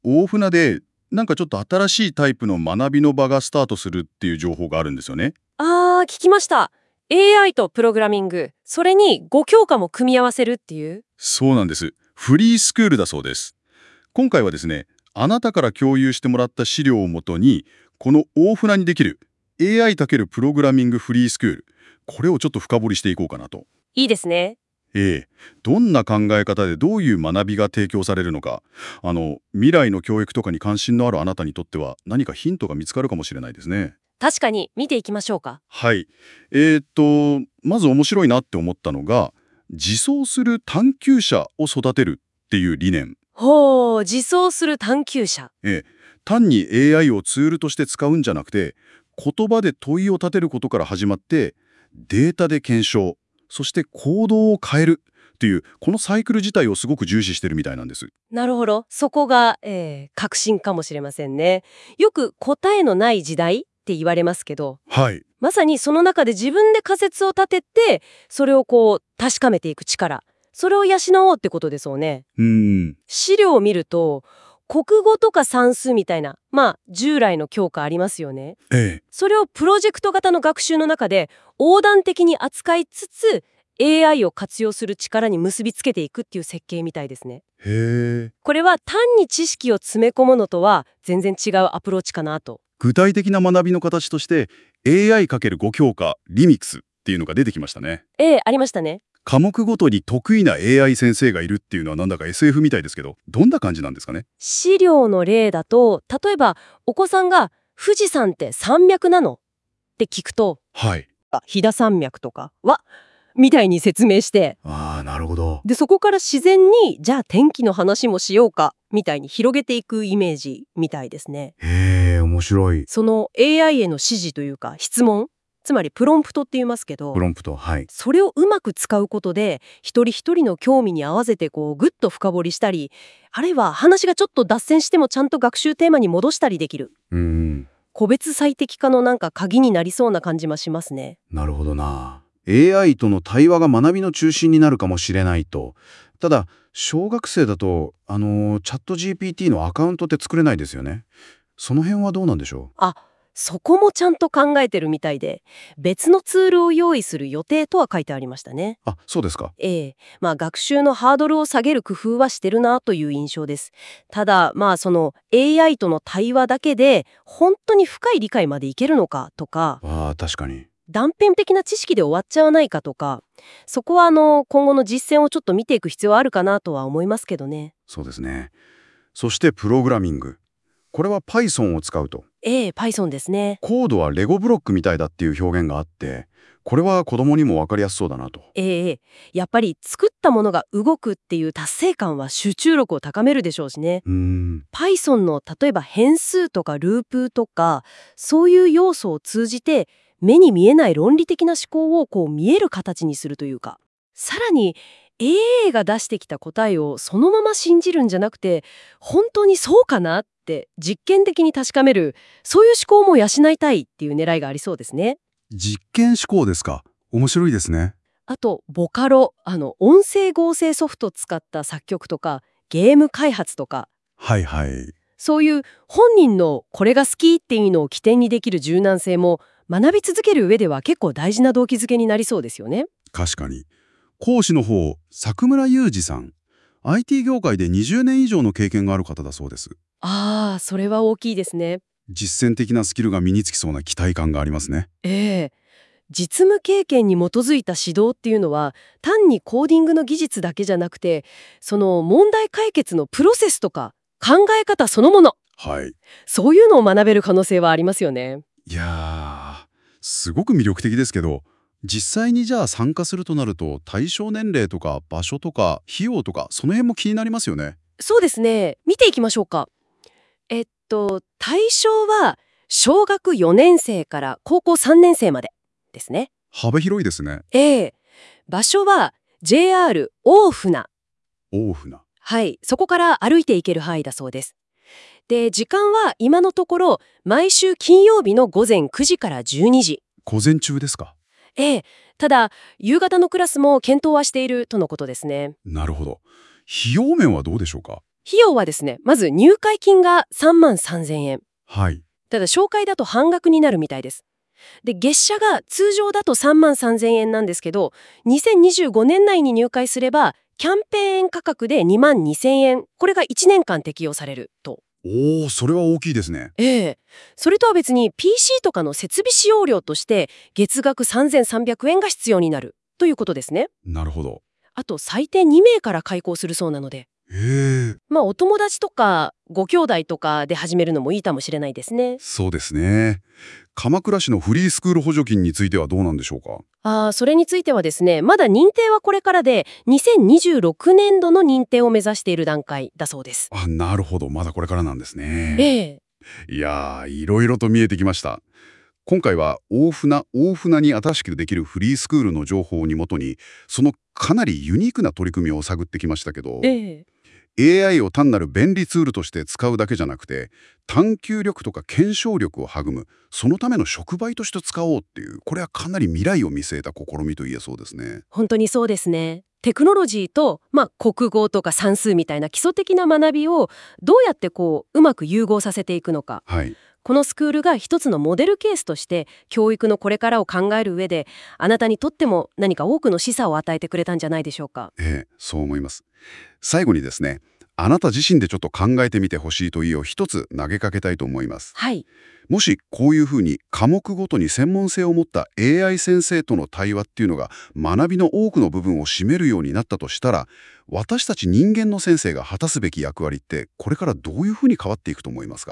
大船でなんかちょっと新しいタイプの学びの場がスタートするっていう情報があるんですよね。 聞きました。AI とプログラミング、それに5教科も組み合わせるっていう。 そうなんです。フリースクールだそうです。今回はですね、あなたから共有してもらった資料をもとに、この大船にできる AI× プログラミングフリースクール、これをちょっと深掘りしていこうかなと。 いいですね。 どんな考え方でどういう学びが提供されるのか、未来の教育とかに関心のあるあなたにとっては何かヒントが見つかるかもしれないですね。 確かに見ていきましょうか。 はい。まず面白いなって思ったのが、自走する探求者を育てるっていう理念。 ほう、自走する探求者。 単に AI をツールとして使うんじゃなくて、言葉で問いを立てることから始まって、データで検証、そして行動を変えるっていう、このサイクル自体をすごく重視してるみたいなんです。 なるほど。そこが、革新かもしれませんね。よく答えのない時代って言われますけど、 はい。 まさにその中で自分で仮説を立てて、それを確かめていく力。それを養おうってことですよね。資料を見ると、国語とか算数みたいな、従来の教科ありますよね。それをプロジェクト型の学習の中で横断的に扱いつつ、AI を活用する力に結びつけていくっていう設計みたいですね。これは単に知識を詰め込むのとは全然違うアプローチかなと。 具体的な学びの形として AI×5 教科リミックスっていうのが出てきましたね。 ありましたね。 科目ごとに得意な AI 先生がいるっていうのはなんだか SF みたいですけど、どんな感じなんですかね。 資料の例だと、例えばお子さんが富士山って山脈なのって聞くと、 はい。 飛騨山脈とかはみたいに説明して、 なるほど。 でそこから自然にじゃあ天気の話もしようかみたいに広げていくイメージみたいですね。 面白い。 その AI への指示というか質問、つまりプロンプトって言いますけど、 プロンプト、はい。 それをうまく使うことで一人一人の興味に合わせてグッと深掘りしたり、あるいは話がちょっと脱線してもちゃんと学習テーマに戻したりできる。個別最適化の鍵になりそうな感じもしますね。 なるほどな。AI との対話が学びの中心になるかもしれないと。ただ、小学生だと、チャット GPT のアカウントって作れないですよね。その辺はどうなんでしょそこもちゃんと考えてるみたいで、別のツールを用意する予定とは書いてありましたね。 う。そうですか。 学習のハードルを下げる工夫はしてるなという印象です。ただ、その AI との対話だけで本当に深い理解までいけるのかとか、 確かに。 断片的な知識で終わっちゃわないかとか、そこは今後の実践をちょっと見ていく必要はあるかなとは思いますけどね。 そうですね。そしてプログラミング。これは Python を使うと。 Python ですね。 コードはレゴブロックみたいだっていう表現があって、これは子供にも分かりやすそうだなと。 やっぱり作ったものが動くっていう達成感は集中力を高めるでしょうしね。Python の例えば変数とかループとか、そういう要素を通じて目に見えない論理的な思考を見える形にするというか、さらに AI が出してきた答えをそのまま信じるんじゃなくて、本当にそうかなって実験的に確かめる、そういう思考も養いたいっていう狙いがありそうですね。 実験思考ですか。面白いですね。 あとボカロ、音声合成ソフトを使った作曲とかゲーム開発とか、 はいはい。 そういう本人のこれが好きっていうのを起点にできる柔軟性も学び続ける上では結構大事な動機づけになりそうですよね。 確かに。講師の方、作村雄二さん。IT 業界で20年以上の経験がある方だそうです。 それは大きいですね。 実践的なスキルが身につきそうな期待感がありますね。 実務経験に基づいた指導っていうのは単にコーディングの技術だけじゃなくて、その問題解決のプロセスとか考え方そのもの、 はい。 そういうのを学べる可能性はありますよね。 いやー、すごく魅力的ですけど、実際にじゃあ参加するとなると、対象年齢とか場所とか費用とか、その辺も気になりますよね。 そうですね。見ていきましょうか。対象は小学4年生から高校3年生までですね。 幅広いですね。 場所は JR 大船。 大船。 はい、そこから歩いて行ける範囲だそうです。で、時間は今のところ毎週金曜日の午前9時から12時。 午前中ですか。 ただ夕方のクラスも検討はしているとのことですね。 なるほど。費用面はどうでしょうか。 費用はですね、まず入会金が3万3000円。 はい。 ただ紹介だと半額になるみたいです。で、月謝が通常だと3万3000円なんですけど、2025年内に入会すれば、キャンペーン価格で2万2000円。これが1年間適用されると。 おー、それは大きいですね。 ええ。それとは別に PC とかの設備使用料として月額3300円が必要になるということですね。 なるほど。 あと最低2名から開講するそうなので。 へえ。 お友達とかご兄弟とかで始めるのもいいかもしれないですね。 そうですね。鎌倉市のフリースクール補助金についてはどうなんでしょうか？ それについてはですね、まだ認定はこれからで、2026年度の認定を目指している段階だそうです。 あ、なるほど。まだこれからなんですね。 ええ。 いやー、いろいろと見えてきました。今回は大船に新しくできるフリースクールの情報にもとに、そのかなりユニークな取り組みを探ってきましたけど、 ええ。 AI を単なる便利ツールとして使うだけじゃなくて、探求力とか検証力を育む、そのための触媒として使おうっていう、これはかなり未来を見据えた試みと言えそうですね。 本当にそうですね。テクノロジーと、国語とか算数みたいな基礎的な学びをどうやってうまく融合させていくのか。 はい。 このスクールが一つのモデルケースとして教育のこれからを考える上で、あなたにとっても何か多くの示唆を与えてくれたんじゃないでしょうか。 そう思います。最後にですね、あなた自身でちょっと考えてみてほしい問いを一つ投げかけたいと思います。 はい。 もしこういうふうに科目ごとに専門性を持った AI 先生との対話っていうのが学びの多くの部分を占めるようになったとしたら、私たち人間の先生が果たすべき役割ってこれからどういうふうに変わっていくと思いますか？